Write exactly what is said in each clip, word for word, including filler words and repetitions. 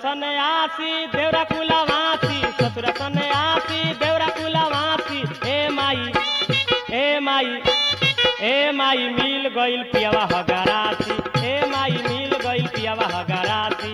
सन्यासी देवरा कुलवासी ससुर सन्यासी देवरा कुलवासी ए माई ए माई ए माई मिल गइल पियावा हगारासी ए माई मिल गइल पियावा हगारासी।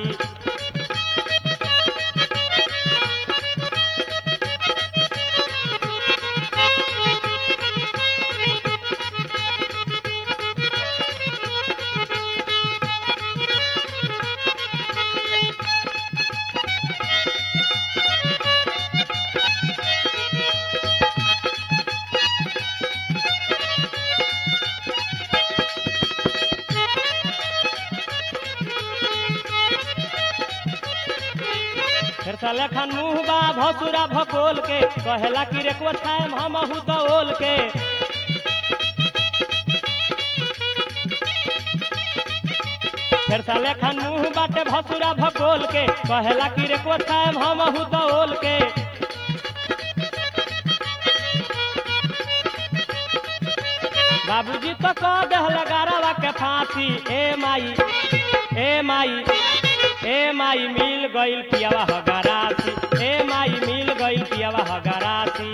फिर साले खान मुँह बा भसुरा भकोल के कहेला कि रे को छाएम हमहू दौल के। फिर साले खान मुँह बाटे भसुरा भकोल के कहेला कि रे को छाएम हमहू दौल के। बाबूजी तो कह दहल गारवा के फांसी ए माई ए माई ए माई मिल गइल पियावा हगारासी ए माई मिल गइल पियावा हगारासी।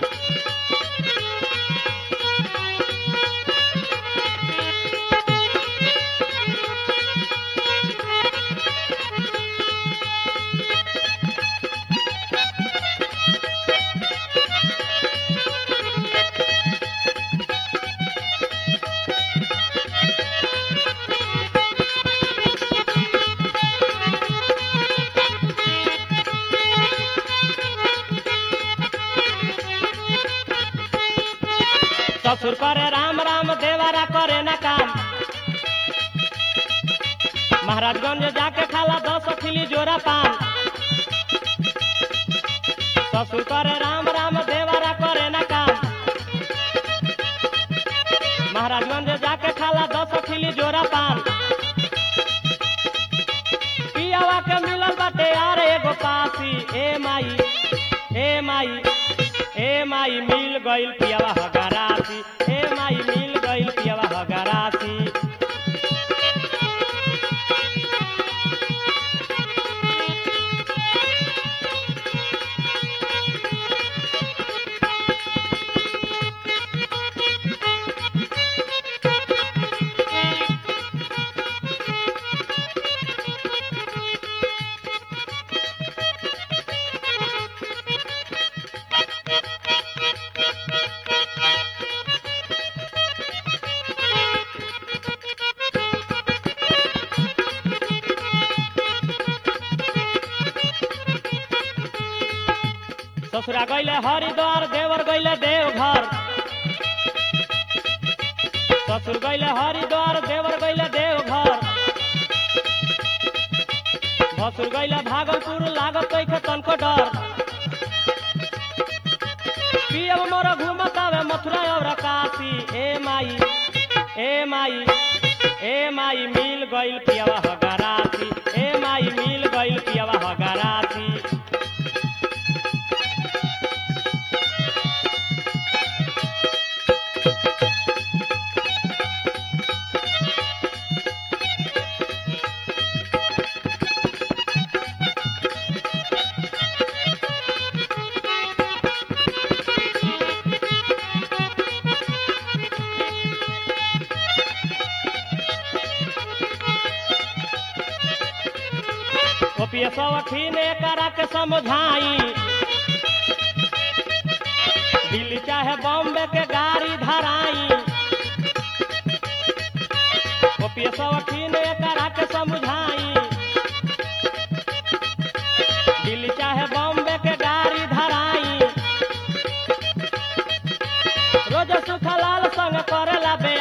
ससुर करे राम राम देवारा करे ना काम महाराजगंज जाके खाला दस खिली जोरा पान। ससुर करे राम राम देवारा करे ना काम महाराजगंज जाके खाला दस खिली जोरा पान। पियावा के मिलल बाटे यार एगो पासी ए माई ए माई ए माई मिल गइल पियावा हगारासी ए माई मिल गइल पियावा हगारासी। ससुरा गइले हरिद्वार देवर गइले देवघर ससुर गइले हरिद्वार देवर गइले देवघर। भसुर गइले भागलपुर लागत कैखे तनको डर। पियब मोर घूमतावे मथुरा और काशी ए माई ए माई ए माई मिल गइल पियावा हगारासी ए माई मिल गइल पियावा हगारासी। सवखीने करा के समझाई दिल्ली चाहे बॉम्बे के गाड़ी धराई। सवखीने करा के समझाई दिल्ली चाहे बॉम्बे के गाड़ी धराई। रोज सुखलाल संग करेला